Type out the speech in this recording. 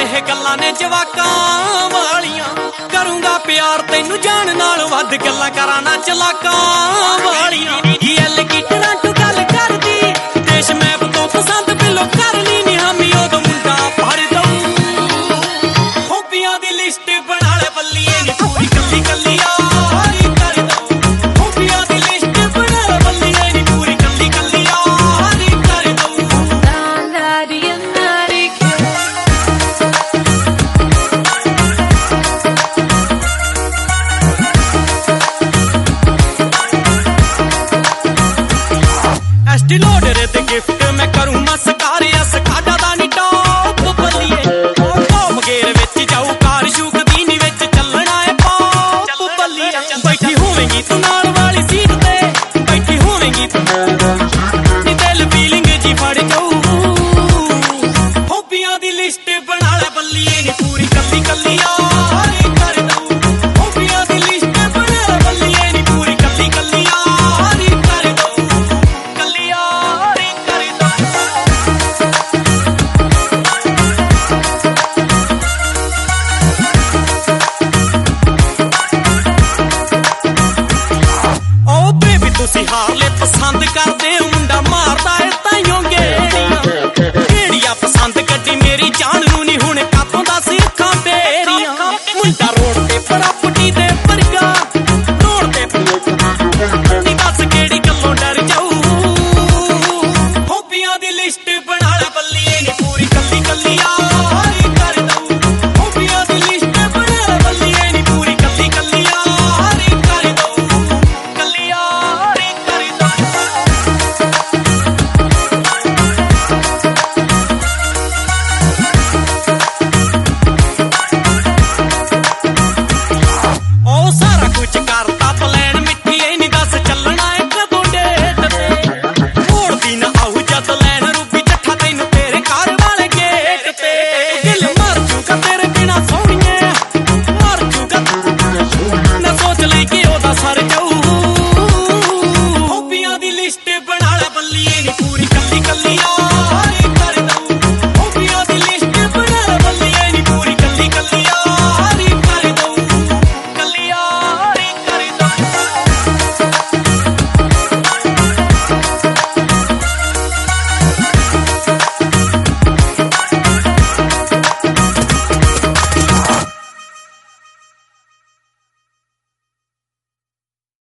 ਇਹ ਗੱਲਾਂ ਨੇ ਜਵਾਕਾਂ ਵਾਲੀਆਂ। ਕਰੂੰਗਾ ਪਿਆਰ ਤੈਨੂੰ ਜਾਣ ਨਾਲ ਵੱਧ, ਗੱਲਾਂ ਕਰਾਂ ਨਾ ਚਲਾਕਾਂ ਵਾਲੀਆਂ। ਐਲ ਕੀ ਟਰਾਂਟੋ ਗੱਲ ਕਰਦੀ, ਦੇਸ਼ ਮੈਪ ਤੋਂ ਪਸੰਦ ਬਿਲੋ ਕਰ ਲਈ ਨੀ ਹਾਮੀ, ਉਦੋਂ ਮੁੰਡਾ ਫੜ ਦਊ। ਖੂਬੀਆਂ ਦੀ ਲਿਸਟ ਬਣਾ ਲੈ ਬੱਲੀਏ ਨੀ ਪੂਰੀ ਕੱਲੀ ਕੱਲੀ ਯਾਰੀ ਕਰ ਦਊ। ਖੂਬੀਆਂ ਦੀ ਲਿਸਟ ਬਣਾ ਲੈ ਬੱਲੀਏ ਨੀ ਪੂਰੀ ਕੱਲੀ ਕੱਲੀ ਯਾਰੀ ਕਰ ਦਊ। ਐਸਟੀ ਲੋਡਰ ਤੇ ਗਿਫਟ ਮੈਂ ਕਰੂੰ ਮਸਕਾਰ, ਸਕਾਡਾ ਦਾ ਨੀ ਟੌਪ ਬੱਲੀਏ। ਟੌਪ ਗੇਰ ਵਿੱਚ ਜਾਊ ਕਾਰ ਸ਼ੂਕ ਦੀ ਨੀ ਵਿੱਚ ਚੱਲਣਾ ਏ ਪੌਪ ਬੱਲੀਏ। ਬੈਠੀ ਹੋਵੇਂਗੀ ਤੂੰ ਨਾਲ ਵਾਲੀ ਸੀਟ ਤੇ, ਬੈਠੀ ਹੋਵੇਂਗੀ ਤੂੰ ਨੀ ਦਿਲ ਫੀਲਿੰਗ ਜੀ ਫੜ ਜਾਊ। ਹੋਬੀਆਂ ਦੀ ਲਿਸਟ ਬਣਾ ਲੈ ਬੱਲੀਏ ਨੀ ਪੂਰੀ ਕੱਲੀ ਕੱਲੀ ਯਾਰੀ ਕਰ ਦਊ। ਹੋਬੀਆਂ ਦੀ ਲਿਸਟ ਬਣਾ ਲੈ ਬੱਲੀਏ ਨੀ ਪੂਰੀ ਕੱਲੀ ਕੱਲੀ ਯਾਰੀ ਕਰ ਦਊ। ਕੱਲੀ ਯਾਰੀ ਕਰ ਦਊ। ਓ ਬੇਬੀ ਤੁਸੀਂ ਹਾਰਲੇ ਪਸੰਦ ਕਰਦੇ ਹੋ, ਮੁੰਡਾ ਮਾਰਦਾ ਏ ਤਾਈਓਂ ਗੇੜੀਆਂ। ਗੇੜੀਆਂ ਪਸੰਦ ਗੱਡੀ ਮੇਰੀ ਜਾਨ ਨੂੰ ਨੀ ਹੁਣ ਕਾਤੋਂ ਦੱਸ ਅੱਖਾਂ ਤੇਰੀਆਂ। ਮੁੰਡਾ ਰੋਡ